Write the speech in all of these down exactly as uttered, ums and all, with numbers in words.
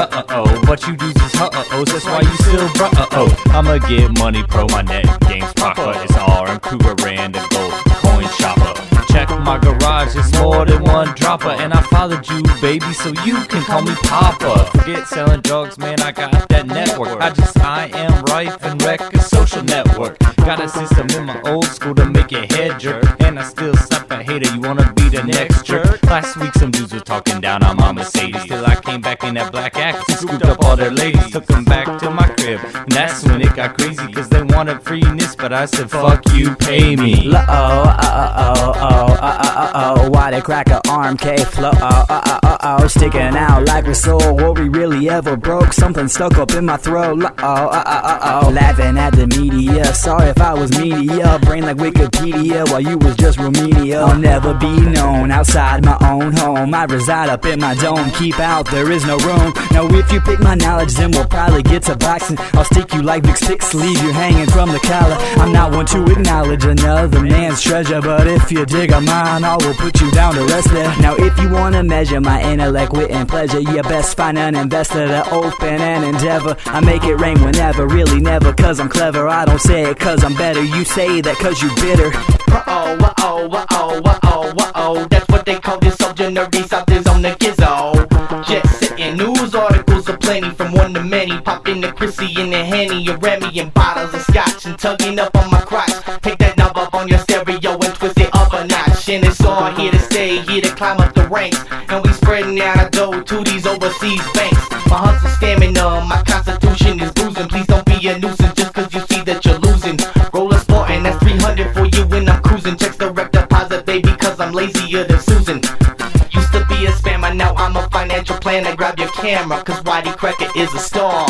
uh-oh, but you dudes is uh-oh, that's why you still bruh-uh-oh. I'ma get money pro, my net game's proper. It's R and Cougar Rand and Gold Coin Shopper. Check my garage, it's more than one dropper. And I followed you, baby, so you can call me Papa. Forget selling drugs, man, I got that network. I just, I am rife and wreck a social network. Got a system in my old school to make your head jerk. And I still suck a hater, you wanna be the next jerk? Last week some dudes was talking down on my Mercedes. Till I came back in that black axe and scooped up all their ladies. Took them back to my crib, and that's when it got crazy. Cause they wanted freeness, but I said fuck you, pay me. Uh oh, uh oh, oh, uh uh oh. Why they crack a arm K flow? Uh uh uh oh, sticking out like we're soul. Were we really ever broke? Something stuck up in my throat. Uh oh, uh uh oh. Laughing at the media. Sorry if I was media. Brain like Wikipedia while you was just Romania. I'll never be known outside my own home. I reside up in my dome. Keep out, there is no room. Now if you pick my knowledge, then we'll probably get to boxing. I'll stick you like big sticks, leave you hanging from the collar. I'm not one to acknowledge another man's treasure, but if you dig a mine, I will put you down to rest there. Now if you wanna measure my intellect, wit and pleasure, you best find an investor to open an endeavor. I make it rain whenever, really never, cause I'm clever. I don't say it cause I'm better, you say that cause you bitter. Uh-oh, uh-oh, uh-oh, uh-oh, uh-oh. That's what they call this sojournery South is on the gizzo. Jet setting news articles are plenty from one to many. Popped in the Chrissy and the Henny and Remy and bottles of scotch and tugging up on my crotch. Take that knob up on your stereo and twist it up a notch. And it's all here to stay, here to climb up the ranks. And we spreading out our dough to these overseas banks. My hustle stamina, my constitution is boozing. Please don't be a nuisance just cause you see that you're losing. Roll a sport and that's three hundred for you when I'm cruising. Checks direct deposit, baby, cause I'm lazier than Susan. Used to be a spammer, now I'm a financial planner. Grab your camera, cause Whitey Cracker is a star.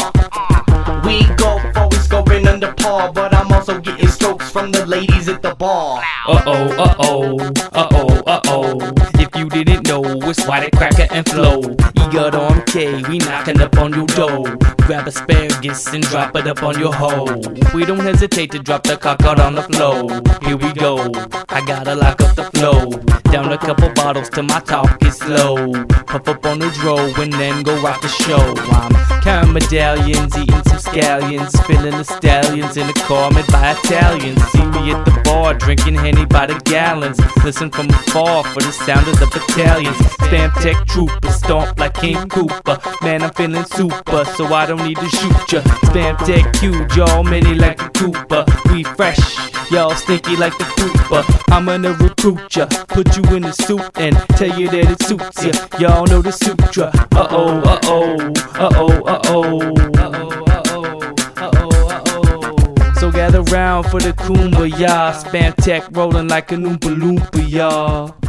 We go forward, scoring under par, but I'm also getting strokes from the ladies at the bar. Uh-oh, uh-oh, uh-oh, uh-oh. If you didn't know, it's Whitey Cracker and Flow. You got on K, we knocking up on your door. Grab asparagus and drop it up on your hoe. We don't hesitate to drop the cock out on the floor. Here we go, I gotta lock up the flow. Down a couple bottles till my talk is slow. Puff up on the dro and then go rock the show. I'm carrying medallions, eating some scallions, spinning the stallions in a car made by Italians. See me at the bar, drinking Henny by the gallons. Listen from afar for the sound of the battalions. Spam tech troopers, stomp like King Cooper. Man, I'm feeling super, so I don't need to shoot ya. Spam tech huge, y'all many like a Cooper. We fresh, y'all stinky like the Cooper. I'm gonna recruit ya, put you in a suit and tell you that it suits ya. Y'all know the sutra. Uh-oh, uh-oh, uh-oh, uh-oh, uh-oh, uh-oh, uh-oh, uh-oh. So gather round for the kumbaya. Spam tech rolling like an Oompa Loompa, y'all.